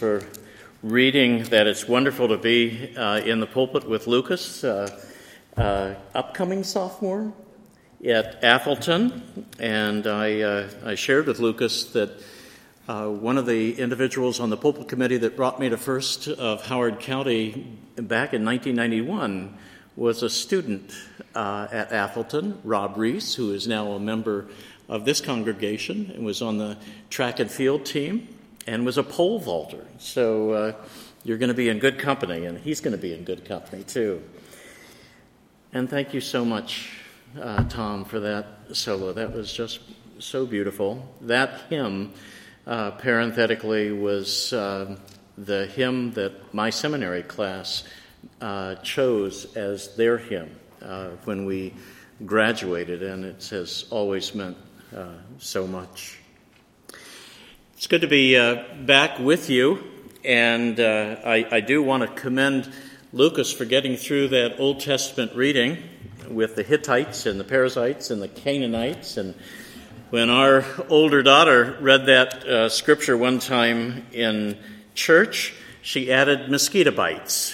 For reading that it's wonderful to be in the pulpit with Lucas, upcoming sophomore at Atholton, and I shared with Lucas that one of the individuals on the pulpit committee that brought me to First of Howard County back in 1991 was a student at Atholton, Rob Reese, who is now a member of this congregation and was on the track and field team and was a pole vaulter. So you're going to be in good company, and he's going to be in good company too. And thank you so much, Tom, for that solo. That was just so beautiful. That hymn, parenthetically, was the hymn that my seminary class chose as their hymn when we graduated, and it has always meant so much. It's good to be back with you, and I do want to commend Lucas for getting through that Old Testament reading with the Hittites and the Perizzites and the Canaanites. And when our older daughter read that scripture one time in church, she added mosquito bites.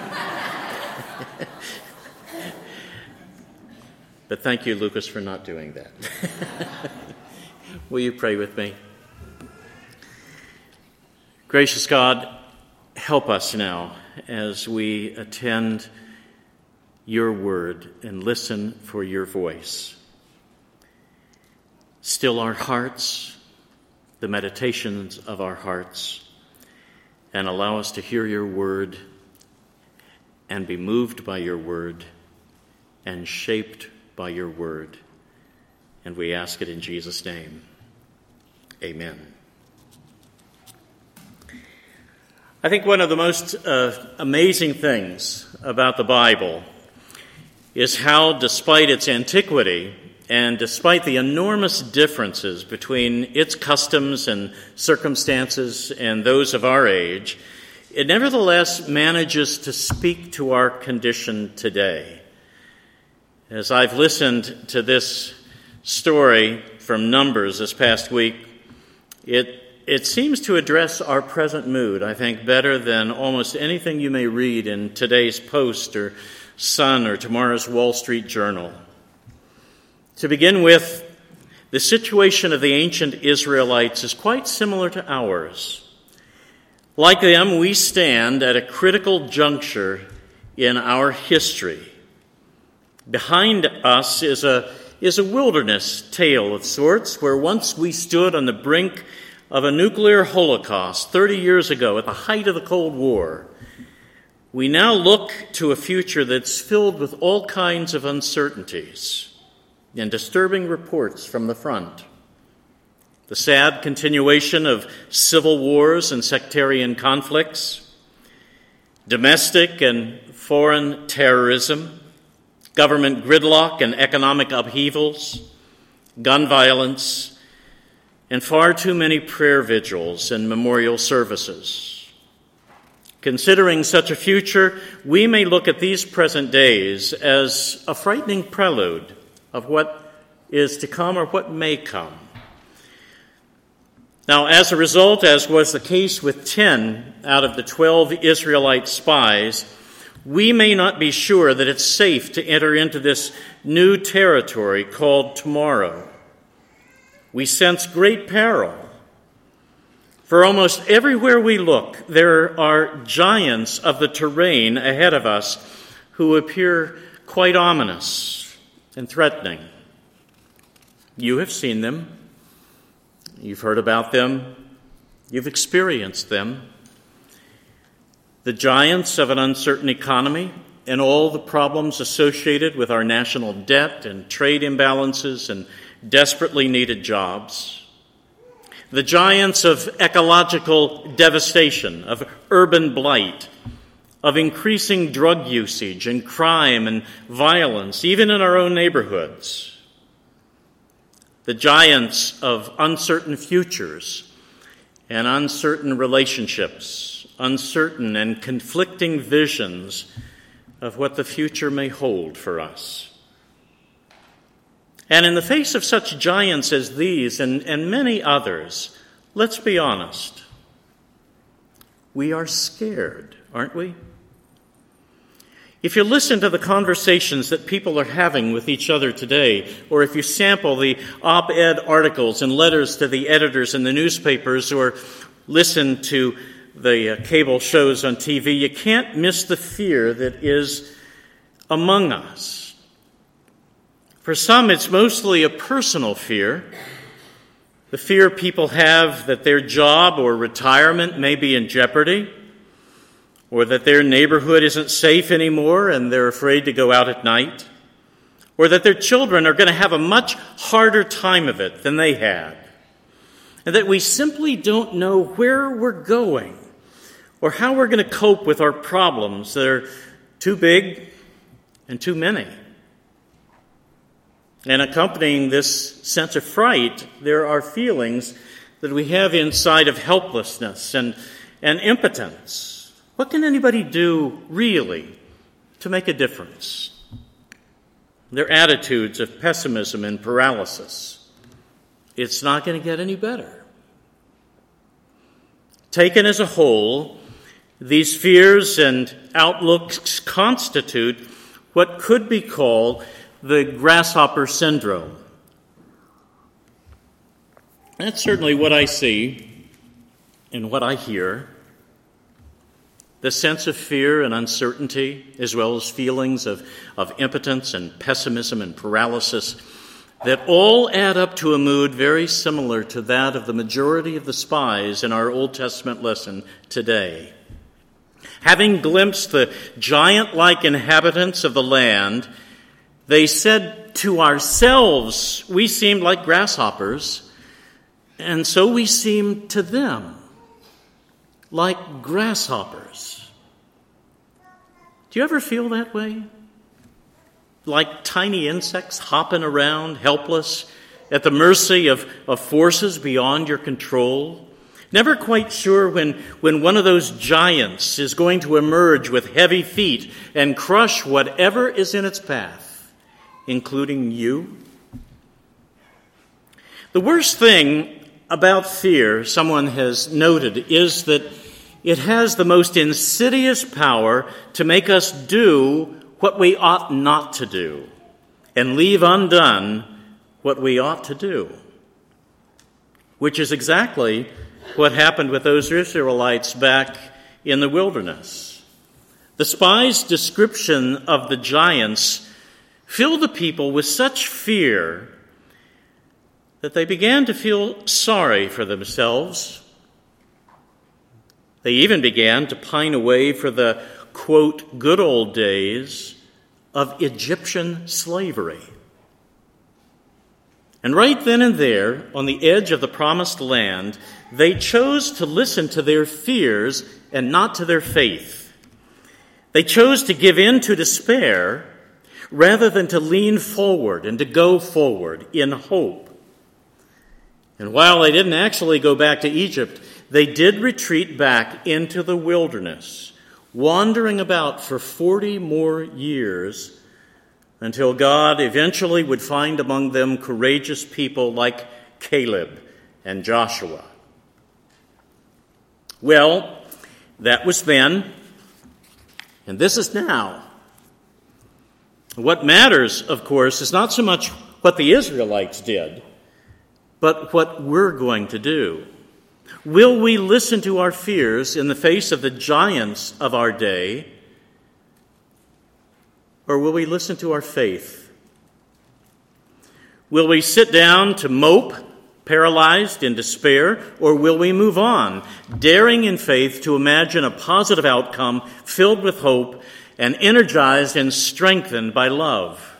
But thank you, Lucas, for not doing that. Will you pray with me? Gracious God, help us now as we attend your word and listen for your voice. Still our hearts, the meditations of our hearts, and allow us to hear your word and be moved by your word and shaped by your word. And we ask it in Jesus' name. Amen. I think one of the most amazing things about the Bible is how, despite its antiquity and despite the enormous differences between its customs and circumstances and those of our age, it nevertheless manages to speak to our condition today. As I've listened to this story from Numbers this past week, it seems to address our present mood, I think, better than almost anything you may read in today's Post or Sun or tomorrow's Wall Street Journal. To begin with, the situation of the ancient Israelites is quite similar to ours. Like them, we stand at a critical juncture in our history. Behind us is a wilderness tale of sorts, where once we stood on the brink of a nuclear holocaust 30 years ago at the height of the Cold War. We now look to a future that's filled with all kinds of uncertainties and disturbing reports from the front. The sad continuation of civil wars and sectarian conflicts, domestic and foreign terrorism, government gridlock and economic upheavals, gun violence, and far too many prayer vigils and memorial services. Considering such a future, we may look at these present days as a frightening prelude of what is to come or what may come. Now, as a result, as was the case with 10 out of the 12 Israelite spies, we may not be sure that it's safe to enter into this new territory called tomorrow. We sense great peril. For almost everywhere we look, there are giants of the terrain ahead of us who appear quite ominous and threatening. You have seen them. You've heard about them. You've experienced them. The giants of an uncertain economy and all the problems associated with our national debt and trade imbalances and desperately needed jobs. The giants of ecological devastation, of urban blight, of increasing drug usage and crime and violence, even in our own neighborhoods. The giants of uncertain futures and uncertain relationships, uncertain and conflicting visions of what the future may hold for us. And in the face of such giants as these and many others, let's be honest. we are scared, aren't we? If you listen to the conversations that people are having with each other today, or if you sample the op-ed articles and letters to the editors in the newspapers, or listen to the cable shows on TV, you can't miss the fear that is among us. For some, it's mostly a personal fear. The fear people have that their job or retirement may be in jeopardy, or that their neighborhood isn't safe anymore and they're afraid to go out at night, or that their children are going to have a much harder time of it than they had, and that we simply don't know where we're going or how we're going to cope with our problems that are too big and too many. And accompanying this sense of fright, there are feelings that we have inside of helplessness and impotence. What can anybody do, really, to make a difference? Their attitudes of pessimism and paralysis. It's not going to get any better. Taken as a whole, these fears and outlooks constitute what could be called the grasshopper syndrome. That's certainly what I see and what I hear. The sense of fear and uncertainty, as well as feelings of impotence and pessimism and paralysis, that all add up to a mood very similar to that of the majority of the spies in our Old Testament lesson today. Having glimpsed the giant-like inhabitants of the land, they said to ourselves, we seemed like grasshoppers, and so we seemed to them like grasshoppers. Do you ever feel that way? Like tiny insects hopping around, helpless, at the mercy of forces beyond your control? Never quite sure when one of those giants is going to emerge with heavy feet and crush whatever is in its path, including you? The worst thing about fear, someone has noted, is that it has the most insidious power to make us do what we ought not to do and leave undone what we ought to do, which is exactly what happened with those Israelites back in the wilderness. The spies' description of the giants filled the people with such fear that they began to feel sorry for themselves. They even began to pine away for the, quote, good old days of Egyptian slavery. And right then and there, on the edge of the promised land, they chose to listen to their fears and not to their faith. They chose to give in to despair rather than to lean forward and to go forward in hope. And while they didn't actually go back to Egypt, they did retreat back into the wilderness, wandering about for 40 more years until God eventually would find among them courageous people like Caleb and Joshua. Well, that was then, and this is now. What matters, of course, is not so much what the Israelites did, but what we're going to do. Will we listen to our fears in the face of the giants of our day, or will we listen to our faith? Will we sit down to mope, paralyzed in despair, or will we move on, daring in faith to imagine a positive outcome filled with hope and energized and strengthened by love?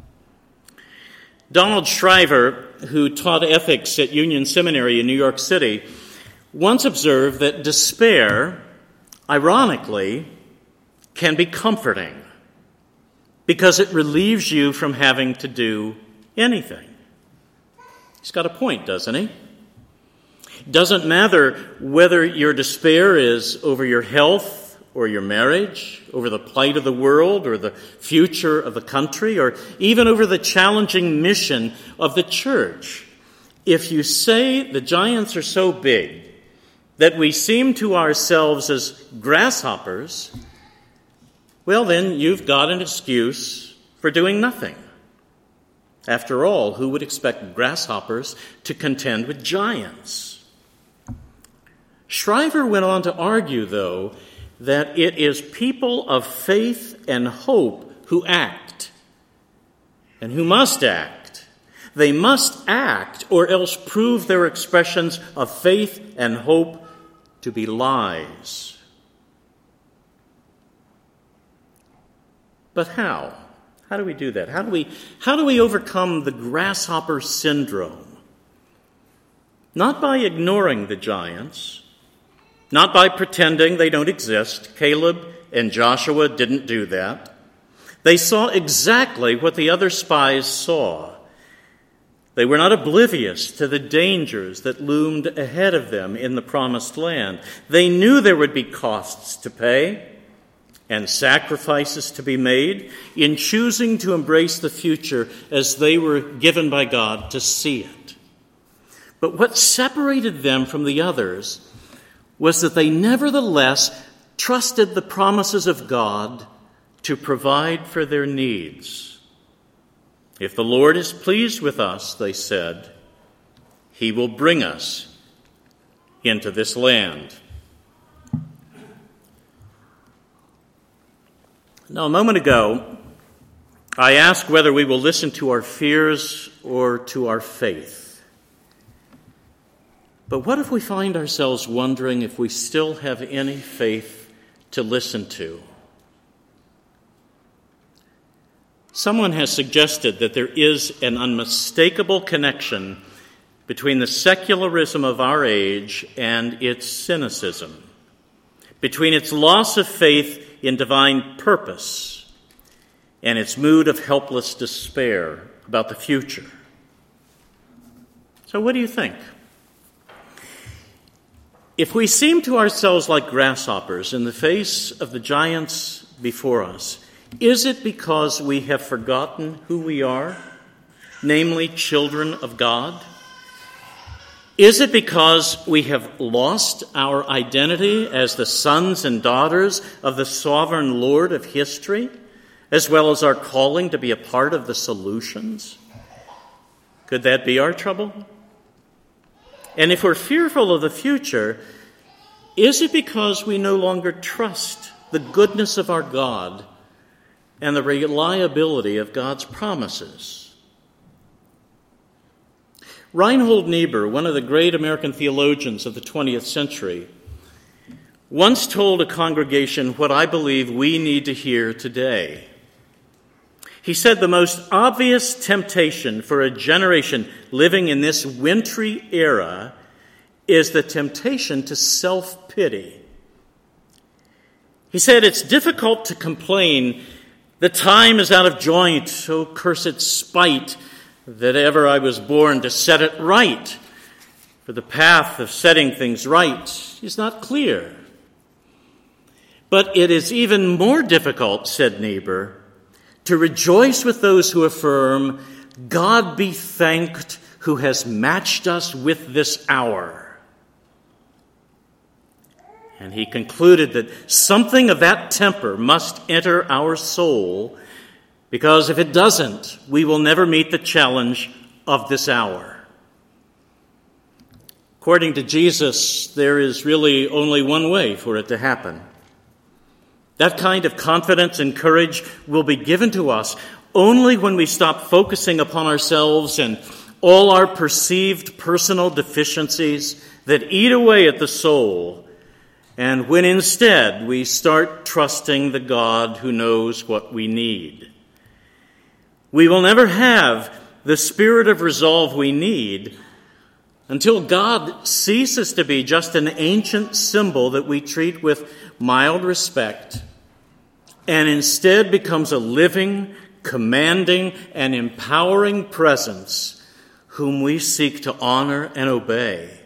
Donald Shriver, who taught ethics at Union Seminary in New York City, once observed that despair, ironically, can be comforting because it relieves you from having to do anything. He's got a point, doesn't he? Doesn't matter whether your despair is over your health or your marriage, over the plight of the world or the future of the country, or even over the challenging mission of the church. If you say the giants are so big that we seem to ourselves as grasshoppers, well, then you've got an excuse for doing nothing. After all, who would expect grasshoppers to contend with giants? Shriver went on to argue, though, that it is people of faith and hope who act, and who must act. They must act, or else prove their expressions of faith and hope to be lies. But how? How do we do that? How do we overcome the grasshopper syndrome? Not by ignoring the giants, not by pretending they don't exist. Caleb and Joshua didn't do that. They saw exactly what the other spies saw. They were not oblivious to the dangers that loomed ahead of them in the promised land. They knew there would be costs to pay and sacrifices to be made in choosing to embrace the future as they were given by God to see it. But what separated them from the others was that they nevertheless trusted the promises of God to provide for their needs. If the Lord is pleased with us, they said, he will bring us into this land. Now, a moment ago, I asked whether we will listen to our fears or to our faith. But what if we find ourselves wondering if we still have any faith to listen to? Someone has suggested that there is an unmistakable connection between the secularism of our age and its cynicism, between its loss of faith in divine purpose and its mood of helpless despair about the future. So what do you think? If we seem to ourselves like grasshoppers in the face of the giants before us, is it because we have forgotten who we are, namely children of God? Is it because we have lost our identity as the sons and daughters of the sovereign Lord of history, as well as our calling to be a part of the solutions? Could that be our trouble? And if we're fearful of the future, is it because we no longer trust the goodness of our God and the reliability of God's promises? Reinhold Niebuhr, one of the great American theologians of the 20th century, once told a congregation what I believe we need to hear today. He said the most obvious temptation for a generation living in this wintry era is the temptation to self-pity. He said, it's difficult to complain, the time is out of joint, oh cursed spite, that ever I was born to set it right. For the path of setting things right is not clear. But it is even more difficult, said Niebuhr, to rejoice with those who affirm, God be thanked who has matched us with this hour. And he concluded that something of that temper must enter our soul, because if it doesn't, we will never meet the challenge of this hour. According to Jesus, there is really only one way for it to happen. That kind of confidence and courage will be given to us only when we stop focusing upon ourselves and all our perceived personal deficiencies that eat away at the soul, and when instead we start trusting the God who knows what we need. We will never have the spirit of resolve we need until God ceases to be just an ancient symbol that we treat with mild respect and instead becomes a living, commanding, and empowering presence whom we seek to honor and obey.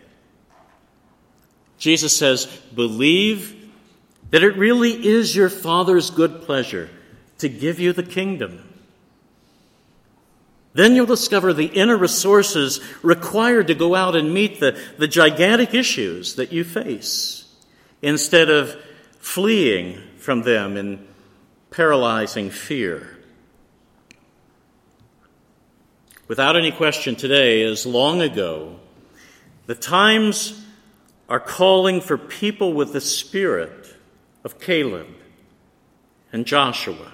Jesus says, believe that it really is your Father's good pleasure to give you the kingdom. Then you'll discover the inner resources required to go out and meet the gigantic issues that you face, instead of fleeing from them in paralyzing fear. Without any question, today, as long ago, the times are calling for people with the spirit of Caleb and Joshua,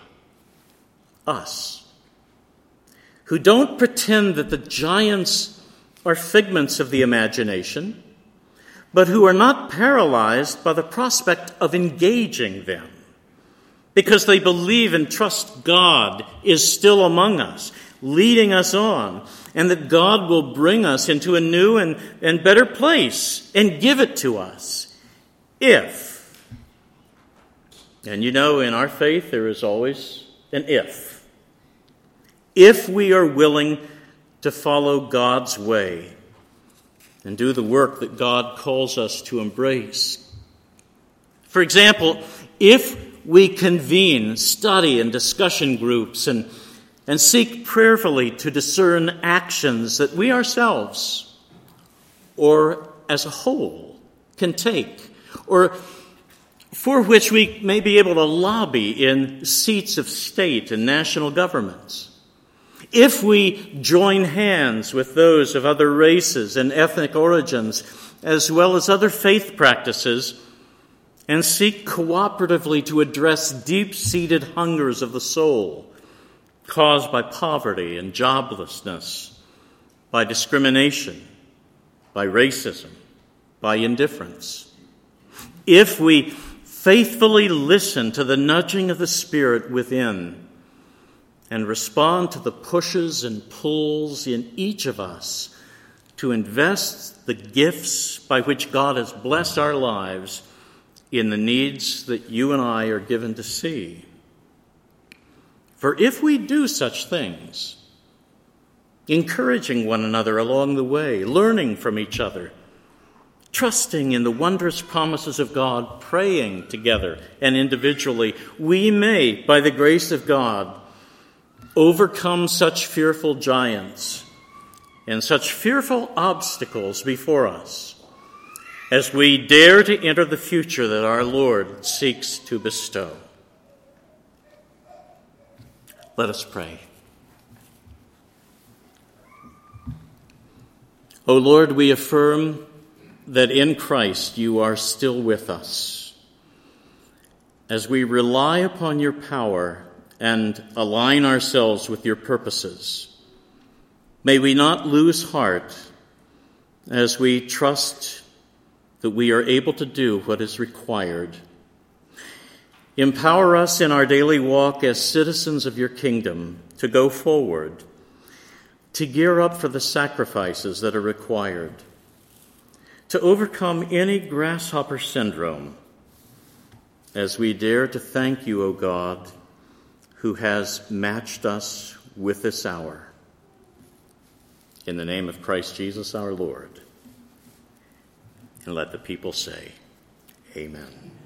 us, who don't pretend that the giants are figments of the imagination, but who are not paralyzed by the prospect of engaging them, because they believe and trust God is still among us, leading us on, and that God will bring us into a new and better place and give it to us if. And you know, in our faith, there is always an if. If we are willing to follow God's way and do the work that God calls us to embrace. For example, if we convene study and discussion groups and seek prayerfully to discern actions that we ourselves or as a whole can take, or for which we may be able to lobby in seats of state and national governments. If we join hands with those of other races and ethnic origins, as well as other faith practices, and seek cooperatively to address deep-seated hungers of the soul caused by poverty and joblessness, by discrimination, by racism, by indifference. If we faithfully listen to the nudging of the Spirit within and respond to the pushes and pulls in each of us to invest the gifts by which God has blessed our lives in the needs that you and I are given to see. For if we do such things, encouraging one another along the way, learning from each other, trusting in the wondrous promises of God, praying together and individually, we may, by the grace of God, overcome such fearful giants and such fearful obstacles before us as we dare to enter the future that our Lord seeks to bestow. Let us pray. O Lord, we affirm that in Christ you are still with us. As we rely upon your power and align ourselves with your purposes, may we not lose heart as we trust that we are able to do what is required. Empower us in our daily walk as citizens of your kingdom to go forward, to gear up for the sacrifices that are required, to overcome any grasshopper syndrome, as we dare to thank you, O God, who has matched us with this hour. In the name of Christ Jesus our Lord. And let the people say, Amen.